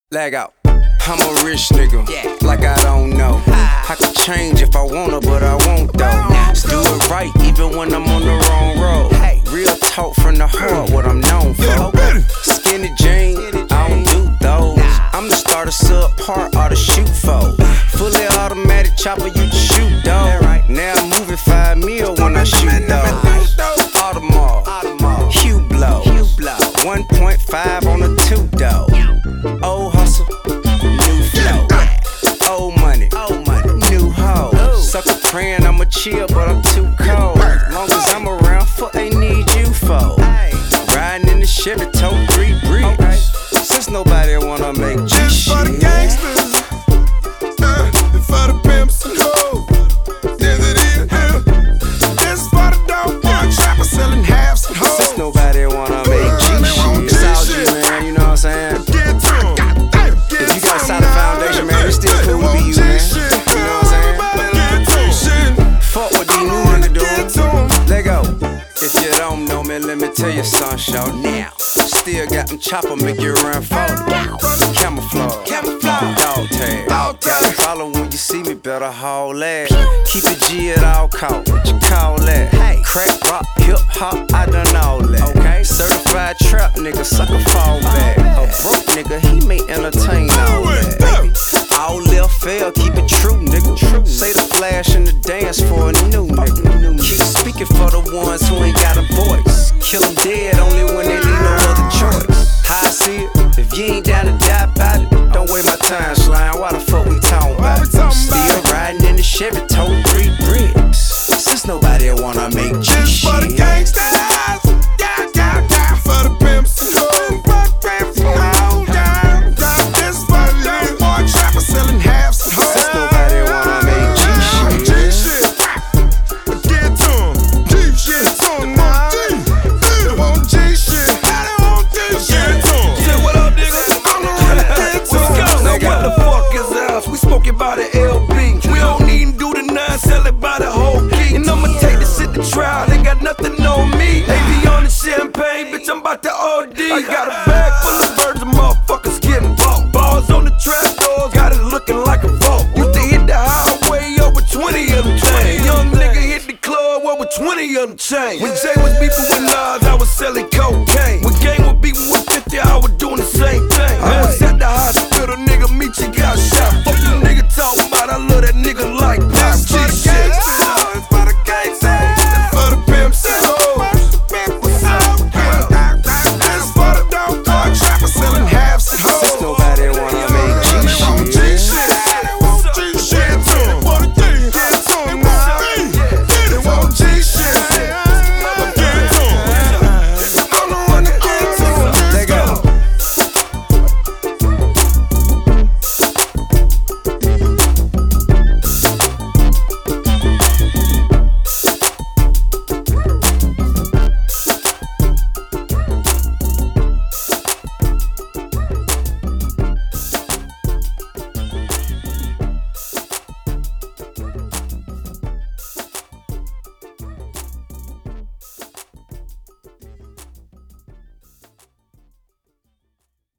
Lag out. I'm a rich nigga, like I don't know. I could change if I wanna, but I won't though. Do it right, even when I'm on the wrong road. Real talk from the heart, what I'm known for. Skinny jean, I don't do those. I'm the starter, subpart, or the shoot for. Fully automatic chopper, you just shoot, dog. Now I'm moving 5 mil when I shoot, dog. Audemars, Hugh Blow, 1.5 on a 2, dog. Old hustle, new flow. Old money, new hoe. Sucker praying I'ma chill, but I'm too cold. Long as I'm around, fuck they need you for. Riding in the Chevy, tote 3 bricks. Since nobody wanna make G this shit. for the gangsters, and for the pimps and hoes. Yes it is. This for the dope boy trappers selling halves and hoes. Since nobody wanna make G shit. It's all you, man, you know what I'm saying? If you got a solid foundation, man, it's still cool to be you, man. You know what I'm saying? Fuck what these new niggas doing. Let go. If you don't know me, let me tell you something, show now. Still got them chopper, make you run forward. Camouflage, dog tag. Gotta follow when you see me, better haul ass. Keep it G at all costs, what you call that? Crack, rock, hip hop, I done all that. Certified trap nigga, sucker fall back. A broke nigga, he may entertain all that. All left fail, keep it true, nigga. Say the flash and the dance for a new nigga. Keep speaking for the ones who ain't got a voice. Kill them dead only when they leave no other choice. How I see it, if you ain't down to die about it, don't waste my time, slime. Why the fuck we talking about it? Still riding in the Chevy, tote 3 bricks. Since nobody wanna make G shit. This for the gangsters, for the pimps and hoes. This for the dope boy trappers selling halves and hoes. Since nobody wanna make G shit. G shit, get to 'em. G shit, to 'em, they want G shit. They want G shit, to 'em. Say what up, nigga? Let's go. Now what the fuck is ours? We smoking by the LB. We don't even do the 9, sell it by the whole key. And I'ma take this shit to trial. They got nothing on me. They be on the champagne, bitch. I'm about to OD. I got a bag full of birds and motherfuckers getting bought. Balls on the trap doors, got it looking like a vault. Used to hit the highway over 20 of them chains. Young nigga hit the club over 20 of them chains. When Jay